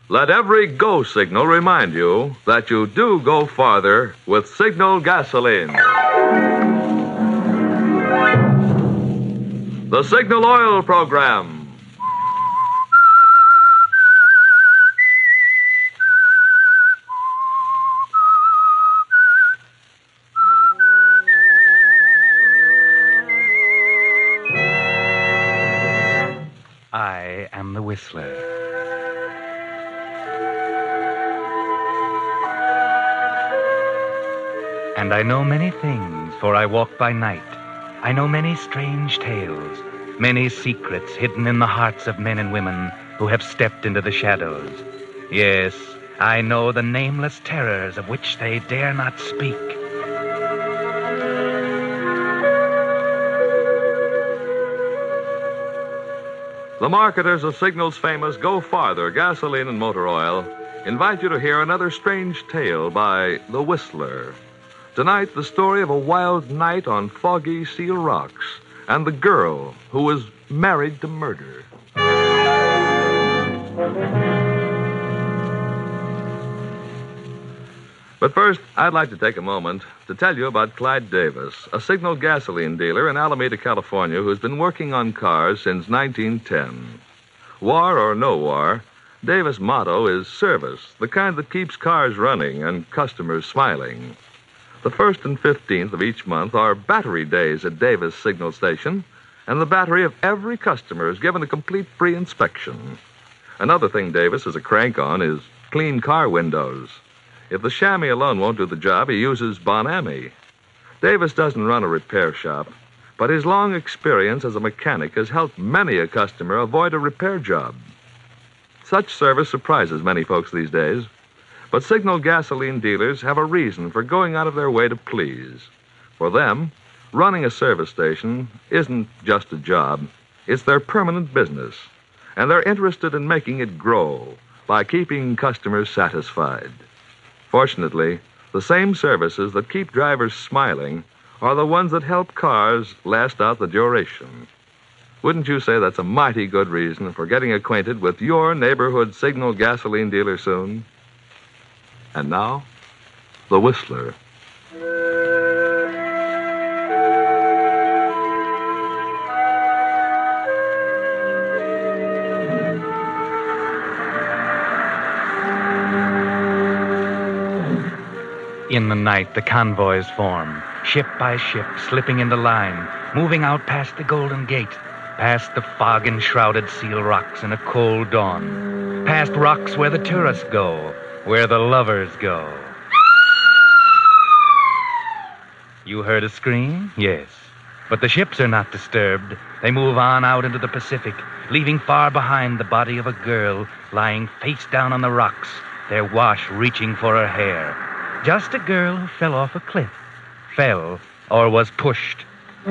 Let every go signal remind you that you do go farther with Signal gasoline. The Signal Oil Program. I am the Whistler. And I know many things, for I walk by night. I know many strange tales, many secrets hidden in the hearts of men and women who have stepped into the shadows. Yes, I know the nameless terrors of which they dare not speak. The marketers of Signal's famous Go Farther gasoline and motor oil invite you to hear another strange tale by The Whistler. Tonight, the story of a wild night on foggy Seal Rocks and the girl who was married to murder. But first, I'd like to take a moment to tell you about Clyde Davis, a Signal gasoline dealer in Alameda, California, who's been working on cars since 1910. War or no war, Davis' motto is service, the kind that keeps cars running and customers smiling. The 1st and 15th of each month are battery days at Davis Signal Station, and the battery of every customer is given a complete free inspection. Another thing Davis is a crank on is clean car windows. If the chamois alone won't do the job, he uses Bon-Ami. Davis doesn't run a repair shop, but his long experience as a mechanic has helped many a customer avoid a repair job. Such service surprises many folks these days, but Signal gasoline dealers have a reason for going out of their way to please. For them, running a service station isn't just a job, it's their permanent business, and they're interested in making it grow by keeping customers satisfied. Fortunately, the same services that keep drivers smiling are the ones that help cars last out the duration. Wouldn't you say that's a mighty good reason for getting acquainted with your neighborhood Signal gasoline dealer soon? And now, The Whistler. In the night, the convoys form, ship by ship, slipping into line, moving out past the Golden Gate, past the fog-enshrouded Seal Rocks in a cold dawn, past rocks where the tourists go, where the lovers go. You heard a scream? Yes. But the ships are not disturbed. They move on out into the Pacific, leaving far behind the body of a girl lying face down on the rocks, their wash reaching for her hair. Just a girl who fell off a cliff. Fell or was pushed.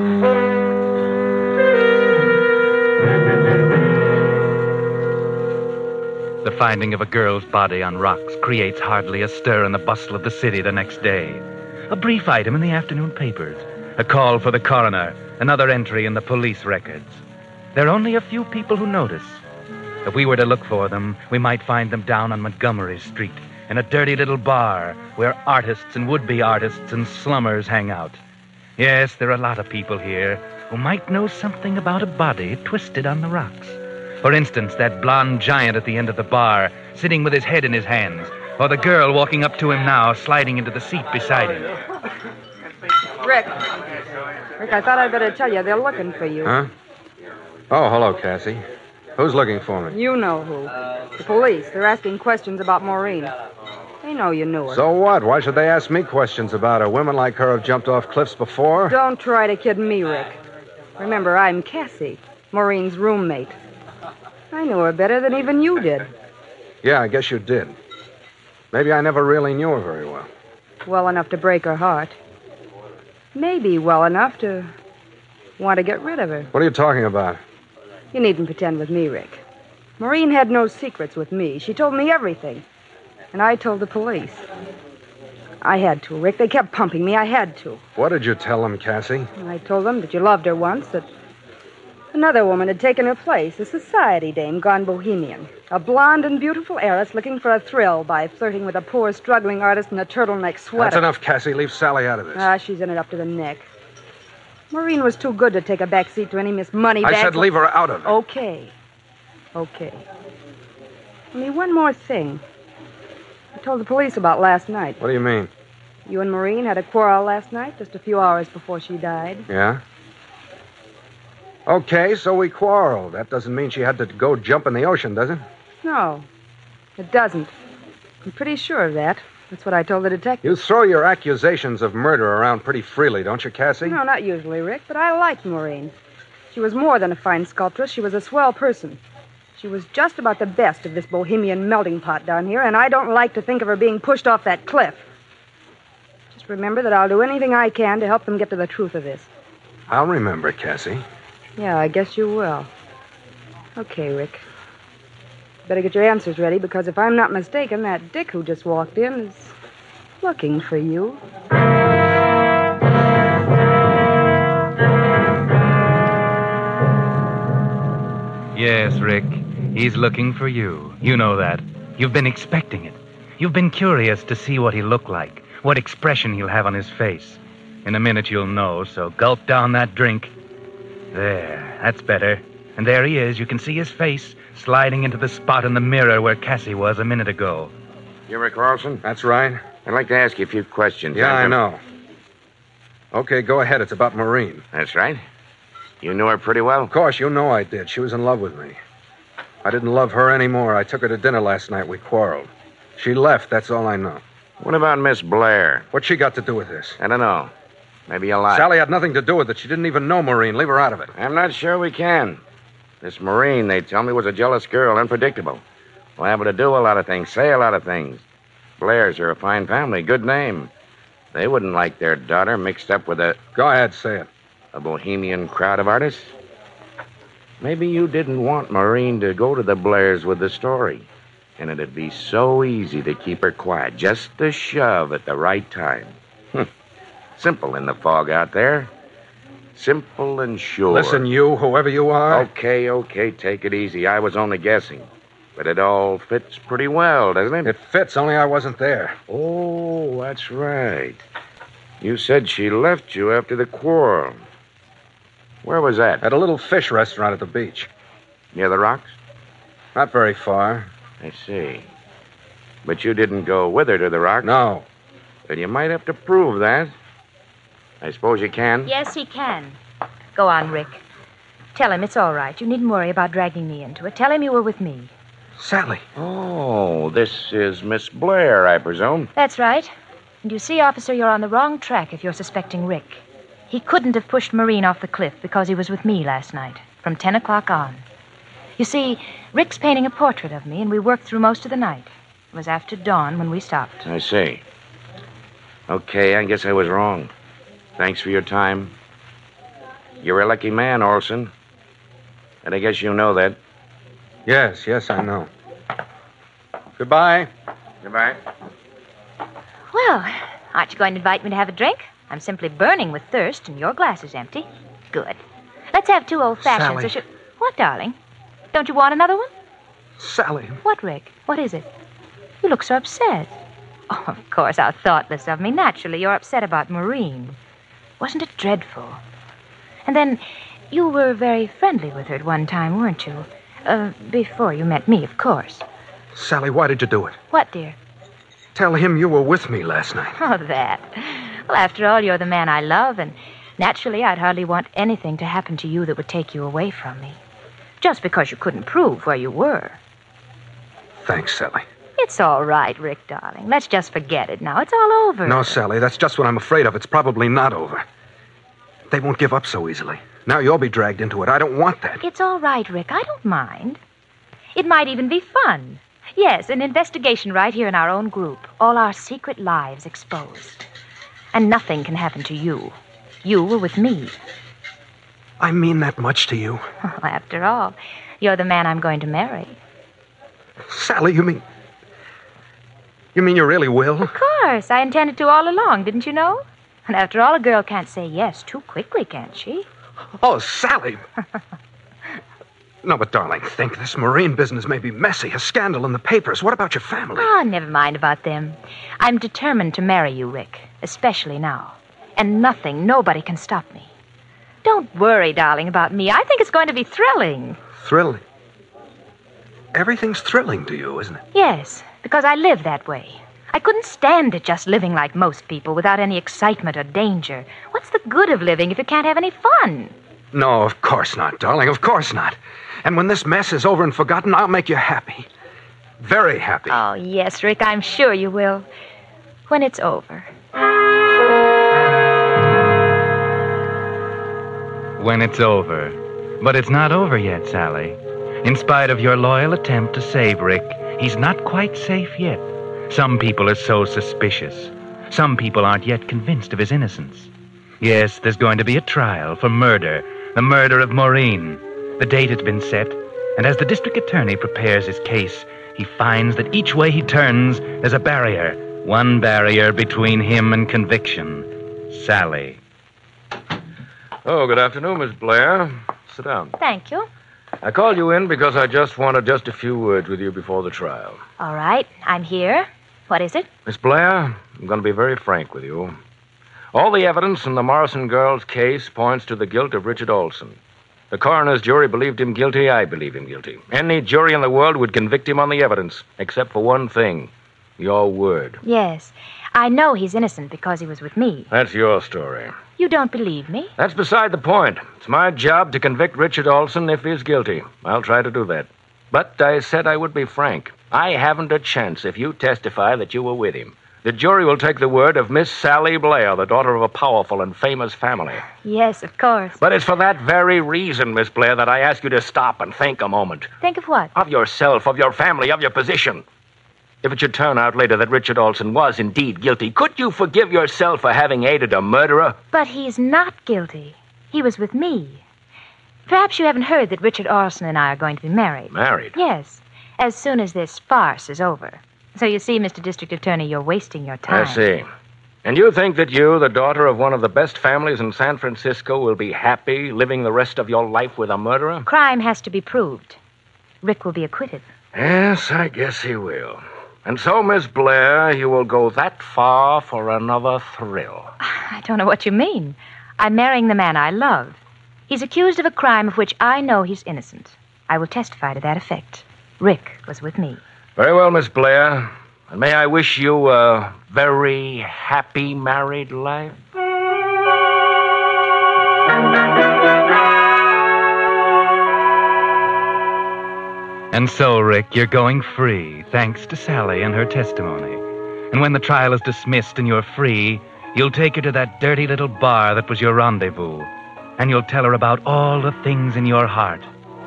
The finding of a girl's body on rocks creates hardly a stir in the bustle of the city the next day. A brief item in the afternoon papers. A call for the coroner. Another entry in the police records. There are only a few people who notice. If we were to look for them, we might find them down on Montgomery Street, in a dirty little bar where artists and would-be artists and slummers hang out. Yes, there are a lot of people here who might know something about a body twisted on the rocks. For instance, that blonde giant at the end of the bar, sitting with his head in his hands, or the girl walking up to him now, sliding into the seat beside him. Rick, I thought I'd better tell you they're looking for you. Huh? Oh, hello, Cassie. Who's looking for me? You know who. The police. They're asking questions about Maureen. They know you knew her. So what? Why should they ask me questions about her? Women like her have jumped off cliffs before. Don't try to kid me, Rick. Remember, I'm Cassie, Maureen's roommate. I knew her better than even you did. Yeah, I guess you did. Maybe I never really knew her very well. Well enough to break her heart. Maybe well enough to want to get rid of her. What are you talking about? You needn't pretend with me, Rick. Maureen had no secrets with me. She told me everything. And I told the police. I had to, Rick. They kept pumping me. I had to. What did you tell them, Cassie? I told them that you loved her once, that Another woman had taken her place, a society dame gone bohemian. A blonde and beautiful heiress looking for a thrill by flirting with a poor, struggling artist in a turtleneck sweater. That's enough, Cassie. Leave Sally out of this. She's in it up to the neck. Maureen was too good to take a back seat to any Miss Moneybag. I said leave her out of it. Okay. Only one more thing. I told the police about last night. What do you mean? You and Maureen had a quarrel last night, just a few hours before she died. Yeah? Okay, so we quarreled. That doesn't mean she had to go jump in the ocean, does it? No, it doesn't. I'm pretty sure of that. That's what I told the detective. You throw your accusations of murder around pretty freely, don't you, Cassie? No, not usually, Rick, but I liked Maureen. She was more than a fine sculptress. She was a swell person. She was just about the best of this bohemian melting pot down here, and I don't like to think of her being pushed off that cliff. Just remember that I'll do anything I can to help them get to the truth of this. I'll remember, Cassie. Yeah, I guess you will. Okay, Rick. Better get your answers ready, because if I'm not mistaken, that Dick who just walked in is looking for you. Yes, Rick. He's looking for you. You know that. You've been expecting it. You've been curious to see what he'll look like, what expression he'll have on his face. In a minute you'll know, so gulp down that drink. There, that's better. And there he is. You can see his face sliding into the spot in the mirror where Cassie was a minute ago. You Rick Carlson? That's right. I'd like to ask you a few questions. Yeah, I know. Okay, go ahead. It's about Maureen. That's right. You knew her pretty well? Of course, you know I did. She was in love with me. I didn't love her anymore. I took her to dinner last night. We quarreled. She left, that's all I know. What about Miss Blair? What's she got to do with this? I don't know. Maybe you lied. Sally had nothing to do with it. She didn't even know Maureen. Leave her out of it. I'm not sure we can. This Maureen, they tell me, was a jealous girl, unpredictable. Liable to do a lot of things, say a lot of things. Blairs are a fine family, good name. They wouldn't like their daughter mixed up with a Go ahead, say it. bohemian crowd of artists. Maybe you didn't want Maureen to go to the Blairs with the story. And it'd be so easy to keep her quiet, just a shove at the right time. Simple in the fog out there. Simple and sure. Listen, you, whoever you are. Okay, take it easy. I was only guessing. But it all fits pretty well, doesn't it? It fits, only I wasn't there. Oh, that's right. You said she left you after the quarrel. Where was that? At a little fish restaurant at the beach. Near the rocks? Not very far. I see. But you didn't go with her to the rocks? No. Then you might have to prove that. I suppose you can? Yes, he can. Go on, Rick. Tell him it's all right. You needn't worry about dragging me into it. Tell him you were with me. Sally. Oh, this is Miss Blair, I presume. That's right. And you see, officer, you're on the wrong track if you're suspecting Rick. He couldn't have pushed Maureen off the cliff because he was with me last night, from 10 o'clock on. You see, Rick's painting a portrait of me, and we worked through most of the night. It was after dawn when we stopped. I see. Okay, I guess I was wrong. Thanks for your time. You're a lucky man, Olson. And I guess you know that. Yes, I know. Goodbye. Goodbye. Well, aren't you going to invite me to have a drink? I'm simply burning with thirst, and your glass is empty. Good. Let's have 2 old-fashions. Sally. What, darling? Don't you want another one? Sally. What, Rick? What is it? You look so upset. Oh, of course, how thoughtless of me. Naturally, you're upset about Maureen. Wasn't it dreadful? And then, you were very friendly with her at one time, weren't you? Before you met me, of course. Sally, why did you do it? What, dear? Tell him you were with me last night. Oh, that. Well, after all, you're the man I love, and naturally, I'd hardly want anything to happen to you that would take you away from me. Just because you couldn't prove where you were. Thanks, Sally. It's all right, Rick, darling. Let's just forget it now. It's all over. No, Sally, that's just what I'm afraid of. It's probably not over. They won't give up so easily. Now you'll be dragged into it. I don't want that. It's all right, Rick. I don't mind. It might even be fun. Yes, an investigation right here in our own group. All our secret lives exposed. And nothing can happen to you. You were with me. I mean that much to you. After all, you're the man I'm going to marry. Sally, you mean you really will? Of course. I intended to all along, didn't you know? And after all, a girl can't say yes too quickly, can't she? Oh, Sally. No, but darling, think. This Maureen business may be messy. A scandal in the papers. What about your family? Oh, never mind about them. I'm determined to marry you, Rick, especially now. And nobody can stop me. Don't worry, darling, about me. I think it's going to be thrilling. Thrilling? Everything's thrilling to you, isn't it? Yes, because I live that way. I couldn't stand it just living like most people without any excitement or danger. What's the good of living if you can't have any fun? No, of course not, darling. Of course not. And when this mess is over and forgotten, I'll make you happy. Very happy. Oh, yes, Rick, I'm sure you will. When it's over. When it's over. But it's not over yet, Sally. In spite of your loyal attempt to save Rick, he's not quite safe yet. Some people are so suspicious. Some people aren't yet convinced of his innocence. Yes, there's going to be a trial for murder. The murder of Maureen. The date has been set, and as the district attorney prepares his case, he finds that each way he turns, there's a barrier. One barrier between him and conviction. Sally. Oh, good afternoon, Miss Blair. Sit down. Thank you. I called you in because I just wanted a few words with you before the trial. All right, I'm here. What is it? Miss Blair, I'm going to be very frank with you. All the evidence in the Morrison girl's case points to the guilt of Richard Olson. The coroner's jury believed him guilty. I believe him guilty. Any jury in the world would convict him on the evidence, except for one thing. Your word. Yes, I know he's innocent because he was with me. That's your story. You don't believe me? That's beside the point. It's my job to convict Richard Olson if he's guilty. I'll try to do that. But I said I would be frank. I haven't a chance if you testify that you were with him. The jury will take the word of Miss Sally Blair, the daughter of a powerful and famous family. Yes, of course. But it's for that very reason, Miss Blair, that I ask you to stop and think a moment. Think of what? Of yourself, of your family, of your position. If it should turn out later that Richard Olson was indeed guilty, could you forgive yourself for having aided a murderer? But he's not guilty. He was with me. Perhaps you haven't heard that Richard Olson and I are going to be married. Married? Yes, as soon as this farce is over. So you see, Mr. District Attorney, you're wasting your time. I see. And you think that you, the daughter of one of the best families in San Francisco, will be happy living the rest of your life with a murderer? Crime has to be proved. Rick will be acquitted. Yes, I guess he will. And so, Miss Blair, you will go that far for another thrill. I don't know what you mean. I'm marrying the man I love. He's accused of a crime of which I know he's innocent. I will testify to that effect. Rick was with me. Very well, Miss Blair. And may I wish you a very happy married life? And so, Rick, you're going free, thanks to Sally and her testimony. And when the trial is dismissed and you're free, you'll take her to that dirty little bar that was your rendezvous. And you'll tell her about all the things in your heart.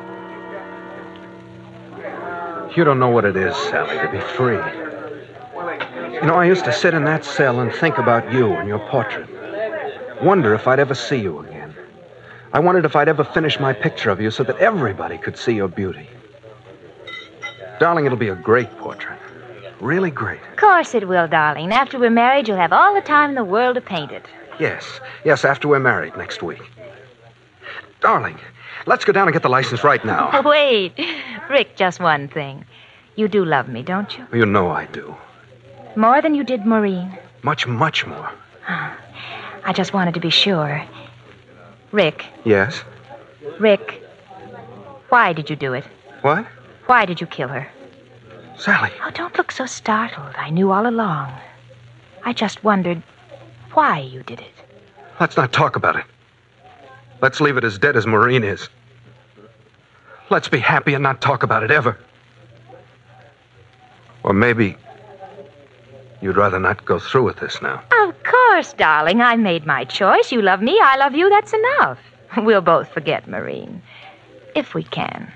You don't know what it is, Sally, to be free. You know, I used to sit in that cell and think about you and your portrait. Wonder if I'd ever see you again. I wondered if I'd ever finish my picture of you so that everybody could see your beauty. Darling, it'll be a great portrait. Really great. Of course it will, darling. After we're married, you'll have all the time in the world to paint it. Yes, after we're married next week. Darling, let's go down and get the license right now. Wait. Rick, just one thing. You do love me, don't you? You know I do. More than you did Maureen? Much, much more. I just wanted to be sure. Rick. Yes? Rick, why did you do it? What? Why did you kill her? Sally. Oh, don't look so startled. I knew all along. I just wondered why you did it. Let's not talk about it. Let's leave it as dead as Maureen is. Let's be happy and not talk about it ever. Or maybe you'd rather not go through with this now. Of course, darling. I made my choice. You love me, I love you. That's enough. We'll both forget Maureen. If we can.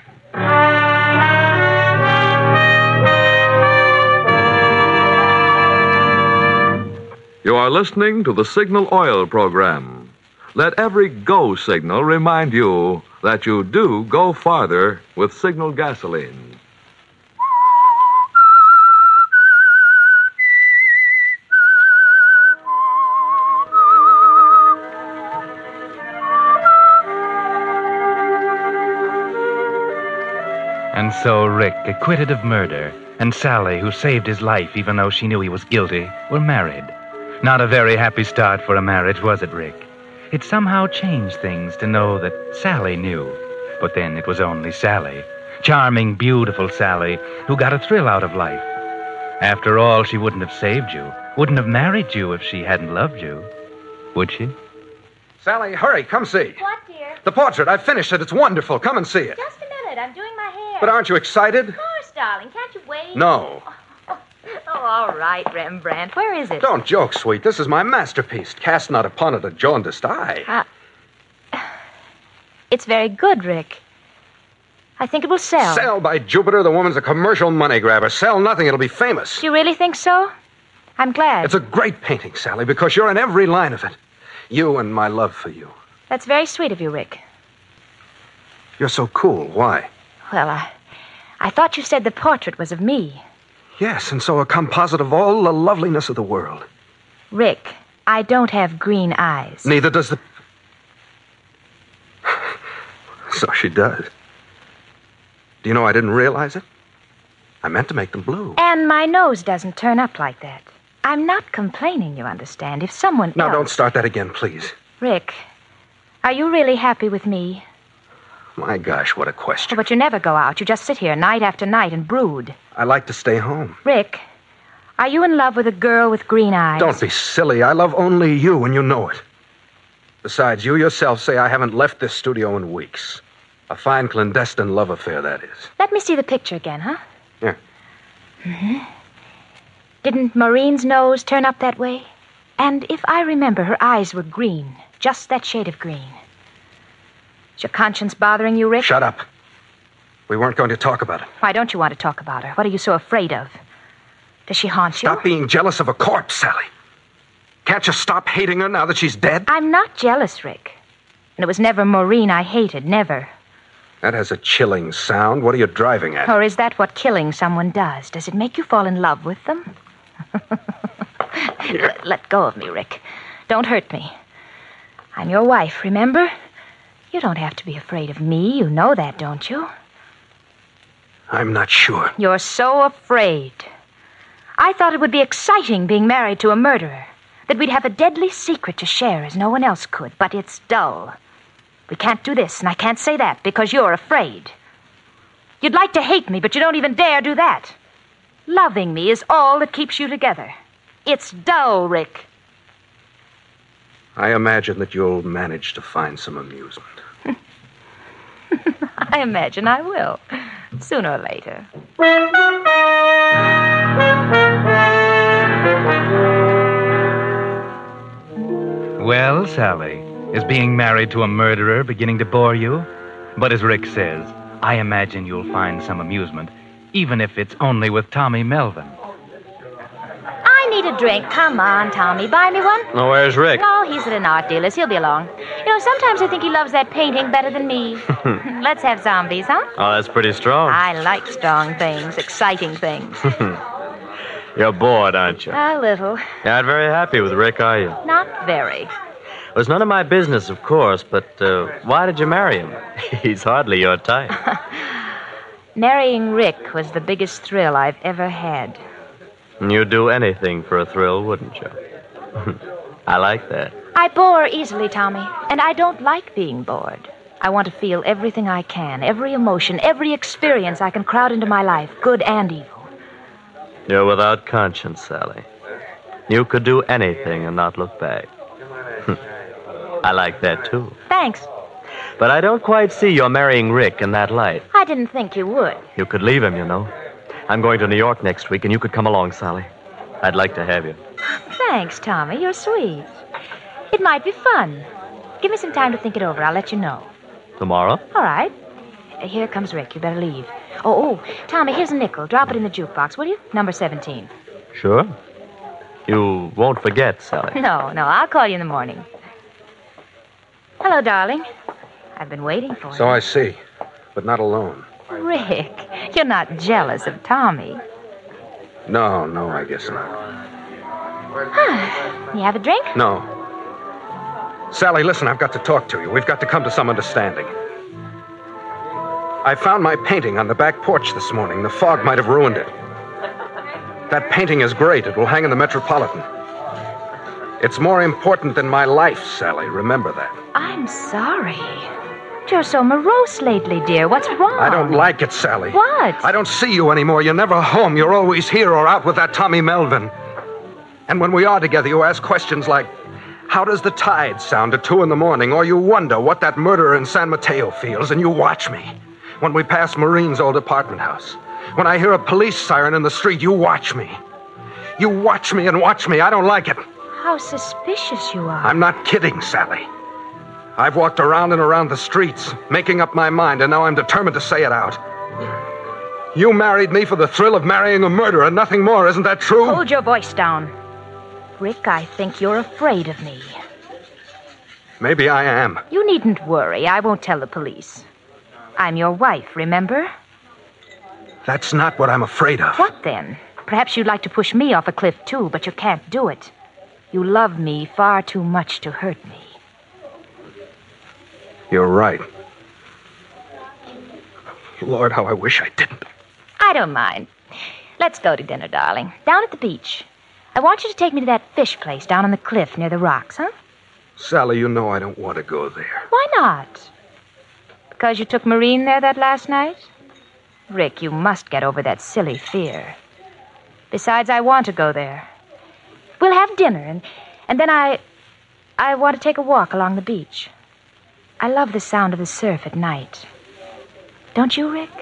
You are listening to the Signal Oil program. Let every go signal remind you that you do go farther with Signal gasoline. so Rick, acquitted of murder, and Sally, who saved his life even though she knew he was guilty, were married. Not a very happy start for a marriage, was it, Rick? It somehow changed things to know that Sally knew. But then it was only Sally. Charming, beautiful Sally, who got a thrill out of life. After all, she wouldn't have saved you, wouldn't have married you if she hadn't loved you. Would she? Sally, hurry, come see. What, dear? The portrait, I've finished it. It's wonderful. Come and see it. Just a minute. I'm doing my hair. But aren't you excited? Of course, darling. Can't you wait? No. Oh, all right, Rembrandt. Where is it? Don't joke, sweet. This is my masterpiece. Cast not upon it a jaundiced eye. It's very good, Rick. I think it will sell. Sell, by Jupiter. The woman's a commercial money grabber. Sell nothing. It'll be famous. Do you really think so? I'm glad. It's a great painting, Sally, because you're in every line of it. You and my love for you. That's very sweet of you, Rick. You're so cool. Why? Well, I thought you said the portrait was of me. Yes, and so a composite of all the loveliness of the world. Rick, I don't have green eyes. Neither does the... So she does. Do you know I didn't realize it? I meant to make them blue. And my nose doesn't turn up like that. I'm not complaining, you understand. If someone Now, else... don't start that again, please. Rick, are you really happy with me? My gosh, what a question. But you never go out. You just sit here night after night and brood. I like to stay home. Rick, are you in love with a girl with green eyes? Don't be silly. I love only you, and you know it. Besides, you yourself say I haven't left this studio in weeks. A fine clandestine love affair, that is. Let me see the picture again, huh? Yeah. Mm-hmm. Didn't Maureen's nose turn up that way? And if I remember, her eyes were green. Just that shade of green. Is your conscience bothering you, Rick? Shut up. We weren't going to talk about it. Why don't you want to talk about her? What are you so afraid of? Does she haunt you? Stop being jealous of a corpse, Sally. Can't you stop hating her now that she's dead? I'm not jealous, Rick. And it was never Maureen I hated, never. That has a chilling sound. What are you driving at? Or is that what killing someone does? Does it make you fall in love with them? Let go of me, Rick. Don't hurt me. I'm your wife, remember? You don't have to be afraid of me. You know that, don't you? I'm not sure. You're so afraid. I thought it would be exciting being married to a murderer. That we'd have a deadly secret to share as no one else could. But it's dull. We can't do this, and I can't say that, because you're afraid. You'd like to hate me, but you don't even dare do that. Loving me is all that keeps you together. It's dull, Rick. I imagine that you'll manage to find some amusement. I imagine I will. Sooner or later. Well, Sally, is being married to a murderer beginning to bore you? But as Rick says, I imagine you'll find some amusement, even if it's only with Tommy Melvin. I need a drink. Come on, Tommy. Buy me one. Oh, where's Rick? Oh, he's at an art dealer's. He'll be along. You know, sometimes I think he loves that painting better than me. Let's have zombies, huh? Oh, that's pretty strong. I like strong things, exciting things. You're bored, aren't you? A little. You're not very happy with Rick, are you? Not very. Well, it's none of my business, of course, but why did you marry him? He's hardly your type. Marrying Rick was the biggest thrill I've ever had. You'd do anything for a thrill, wouldn't you? I like that. I bore easily, Tommy, and I don't like being bored. I want to feel everything I can, every emotion, every experience I can crowd into my life, good and evil. You're without conscience, Sally. You could do anything and not look back. I like that, too. Thanks. But I don't quite see your marrying Rick in that light. I didn't think you would. You could leave him, you know. I'm going to New York next week, and you could come along, Sally. I'd like to have you. Thanks, Tommy. You're sweet. It might be fun. Give me some time to think it over. I'll let you know. Tomorrow? All right. Here comes Rick. You better leave. Oh, Tommy, here's a nickel. Drop it in the jukebox, will you? Number 17. Sure. You won't forget, Sally. No, I'll call you in the morning. Hello, darling. I've been waiting for you. So I see, but not alone. Rick, you're not jealous of Tommy. No, I guess not. You have a drink? No. Sally, listen, I've got to talk to you. We've got to come to some understanding. I found my painting on the back porch this morning. The fog might have ruined it. That painting is great. It will hang in the Metropolitan. It's more important than my life, Sally. Remember that. I'm sorry. You're so morose lately, dear. What's wrong? I don't like it, Sally. What? I don't see you anymore. You're never home. You're always here or out with that Tommy Melvin. And when we are together, you ask questions like, how does the tide sound at 2 a.m? Or you wonder what that murderer in San Mateo feels, and you watch me. When we pass Maureen's old apartment house. When I hear a police siren in the street, you watch me. You watch me and watch me. I don't like it. How suspicious you are. I'm not kidding, Sally. I've walked around and around the streets, making up my mind, and now I'm determined to say it out. You married me for the thrill of marrying a murderer, nothing more. Isn't that true? Hold your voice down. Rick, I think you're afraid of me. Maybe I am. You needn't worry. I won't tell the police. I'm your wife, remember? That's not what I'm afraid of. What then? Perhaps you'd like to push me off a cliff, too, but you can't do it. You love me far too much to hurt me. You're right. Lord, how I wish I didn't. I don't mind. Let's go to dinner, darling. Down at the beach. I want you to take me to that fish place down on the cliff near the rocks, huh? Sally, you know I don't want to go there. Why not? Because you took Maureen there that last night? Rick, you must get over that silly fear. Besides, I want to go there. We'll have dinner, and then I want to take a walk along the beach. I love the sound of the surf at night. Don't you, Rick?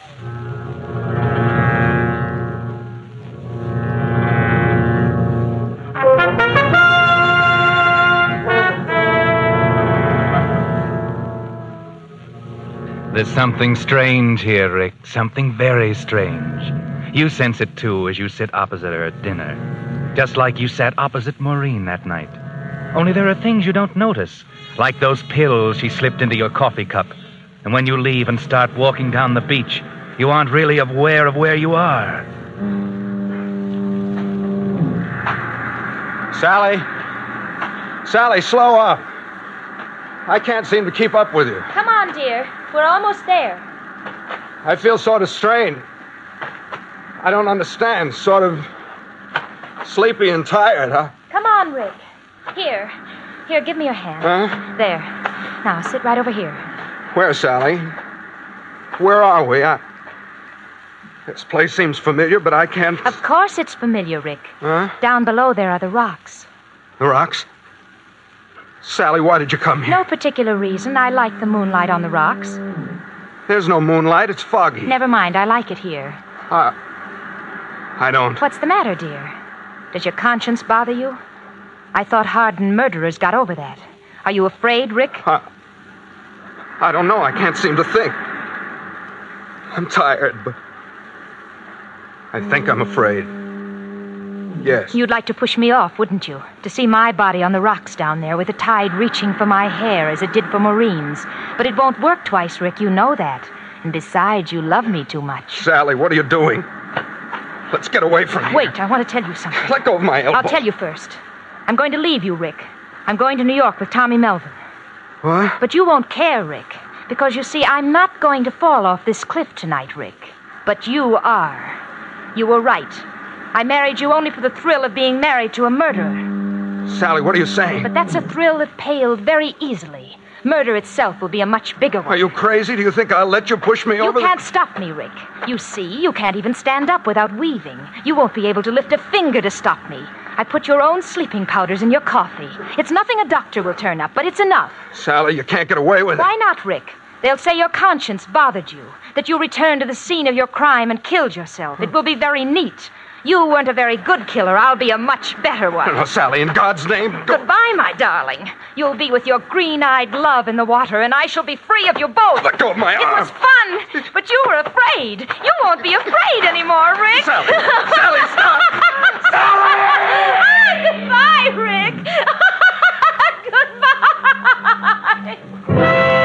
There's something strange here, Rick. Something very strange. You sense it, too, as you sit opposite her at dinner. Just like you sat opposite Maureen that night. Only there are things you don't notice, like those pills she slipped into your coffee cup. And when you leave and start walking down the beach, you aren't really aware of where you are. Sally? Sally, slow up. I can't seem to keep up with you. Come on, dear. We're almost there. I feel sort of strained. I don't understand. Sort of sleepy and tired, huh? Come on, Rick. Here, give me your hand. Huh? There. Now, sit right over here. Where, Sally? Where are we? This place seems familiar, but I can't... Of course it's familiar, Rick. Huh? Down below there are the rocks. The rocks? Sally, why did you come here? No particular reason. I like the moonlight on the rocks. There's no moonlight. It's foggy. Never mind. I like it here. I don't. What's the matter, dear? Does your conscience bother you? I thought hardened murderers got over that. Are you afraid, Rick? I don't know. I can't seem to think. I'm tired, but I think I'm afraid. Yes. You'd like to push me off, wouldn't you? To see my body on the rocks down there with the tide reaching for my hair as it did for Maureen's. But it won't work twice, Rick. You know that. And besides, you love me too much. Sally, what are you doing? Let's get away from here. Wait, I want to tell you something. Let go of my elbow. I'll tell you first. I'm going to leave you, Rick. I'm going to New York with Tommy Melvin. What? But you won't care, Rick. Because, you see, I'm not going to fall off this cliff tonight, Rick. But you are. You were right. I married you only for the thrill of being married to a murderer. Sally, what are you saying? But that's a thrill that paled very easily. Murder itself will be a much bigger one. Are you crazy? Do you think I'll let you push me over? You can't stop me, Rick. You see, you can't even stand up without weaving. You won't be able to lift a finger to stop me. I put your own sleeping powders in your coffee. It's nothing a doctor will turn up, but it's enough. Sally, you can't get away with it. Why not, Rick? They'll say your conscience bothered you, that you returned to the scene of your crime and killed yourself. It will be very neat. You weren't a very good killer. I'll be a much better one. Oh, Sally, in God's name, go. Goodbye, my darling. You'll be with your green-eyed love in the water, and I shall be free of you both. Let go of my arm. It was fun, but you were afraid. You won't be afraid anymore, Rick. Sally, Sally, stop. Sally! Goodbye, Rick. Goodbye.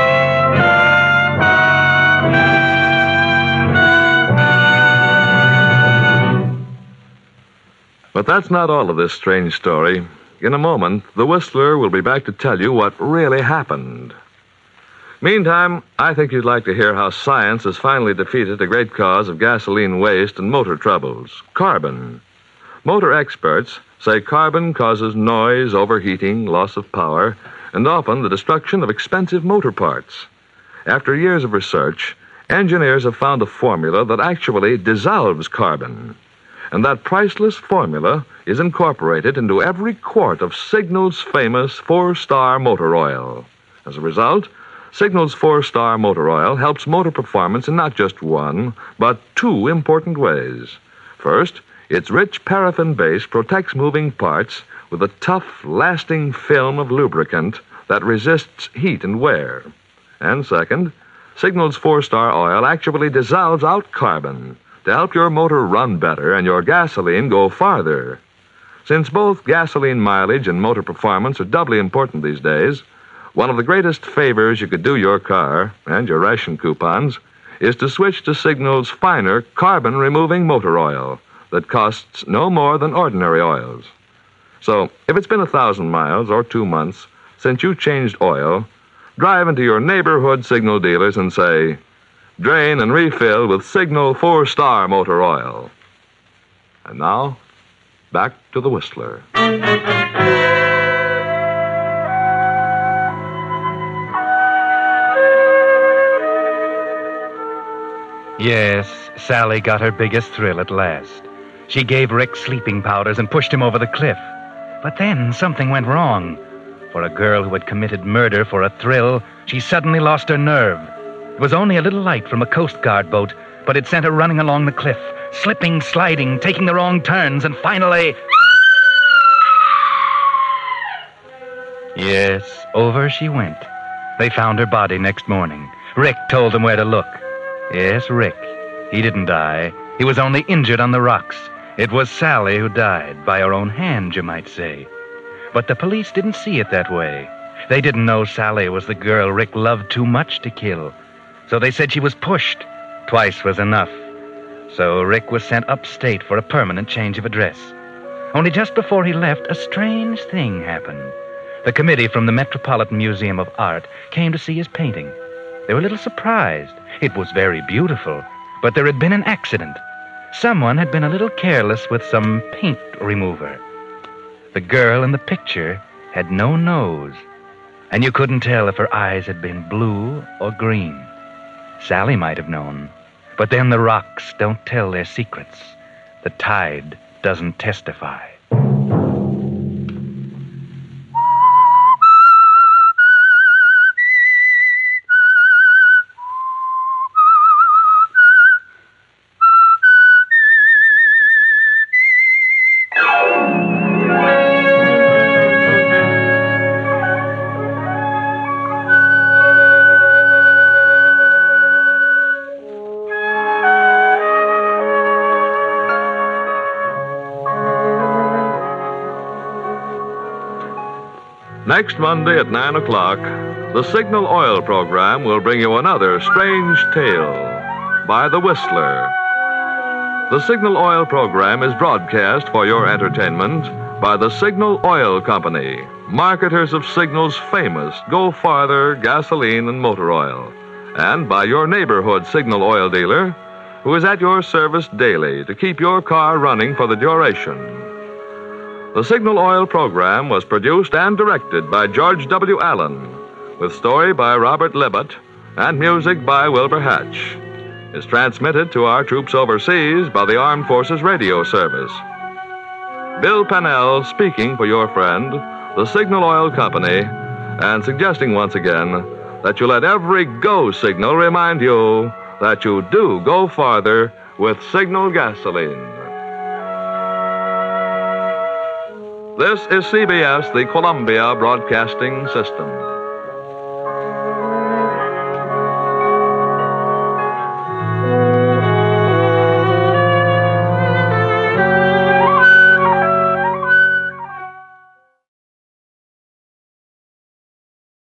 But that's not all of this strange story. In a moment, the Whistler will be back to tell you what really happened. Meantime, I think you'd like to hear how science has finally defeated a great cause of gasoline waste and motor troubles, carbon. Motor experts say carbon causes noise, overheating, loss of power, and often the destruction of expensive motor parts. After years of research, engineers have found a formula that actually dissolves carbon. And that priceless formula is incorporated into every quart of Signal's famous 4-Star Motor Oil. As a result, Signal's 4-Star Motor Oil helps motor performance in not just one, but two important ways. First, its rich paraffin base protects moving parts with a tough, lasting film of lubricant that resists heat and wear. And second, Signal's 4-Star Oil actually dissolves out carbon to help your motor run better and your gasoline go farther. Since both gasoline mileage and motor performance are doubly important these days, one of the greatest favors you could do your car and your ration coupons is to switch to Signal's finer carbon-removing motor oil that costs no more than ordinary oils. So, if it's been 1,000 miles or 2 months since you changed oil, drive into your neighborhood Signal dealers and say, "Drain and refill with Signal 4-Star Motor Oil." And now, back to the Whistler. Yes, Sally got her biggest thrill at last. She gave Rick sleeping powders and pushed him over the cliff. But then something went wrong. For a girl who had committed murder for a thrill, she suddenly lost her nerve. It was only a little light from a Coast Guard boat, but it sent her running along the cliff, slipping, sliding, taking the wrong turns, and finally... Yes, over she went. They found her body next morning. Rick told them where to look. Yes, Rick. He didn't die. He was only injured on the rocks. It was Sally who died, by her own hand, you might say. But the police didn't see it that way. They didn't know Sally was the girl Rick loved too much to kill. So they said she was pushed. Twice was enough. So Rick was sent upstate for a permanent change of address. Only just before he left, a strange thing happened. The committee from the Metropolitan Museum of Art came to see his painting. They were a little surprised. It was very beautiful, but there had been an accident. Someone had been a little careless with some paint remover. The girl in the picture had no nose, and you couldn't tell if her eyes had been blue or green. Sally might have known, but then the rocks don't tell their secrets. The tide doesn't testify. Next Monday at 9 o'clock, the Signal Oil program will bring you another strange tale by The Whistler. The Signal Oil program is broadcast for your entertainment by the Signal Oil Company, marketers of Signal's famous Go Farther gasoline and motor oil, and by your neighborhood Signal oil dealer, who is at your service daily to keep your car running for the duration. The Signal Oil program was produced and directed by George W. Allen, with story by Robert Libet and music by Wilbur Hatch. Is transmitted to our troops overseas by the Armed Forces Radio Service. Bill Pennell speaking for your friend, the Signal Oil Company, and suggesting once again that you let every go signal remind you that you do go farther with Signal gasoline. This is CBS, the Columbia Broadcasting System.